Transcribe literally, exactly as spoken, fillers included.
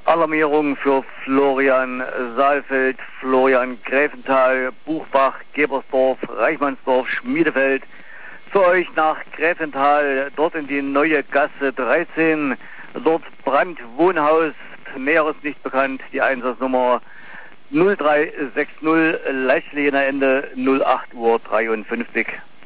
Alarmierung für Florian Saalfeld, Florian Gräfenthal, Buchbach, Gebersdorf, Reichmannsdorf, Schmiedefeld. Zu euch nach Gräfenthal, dort in die neue Gasse dreizehn. Dort Brand Wohnhaus, Näheres nicht bekannt, die Einsatznummer null drei sechs null, Leichtlinierende null acht Uhr dreiundfünfzig.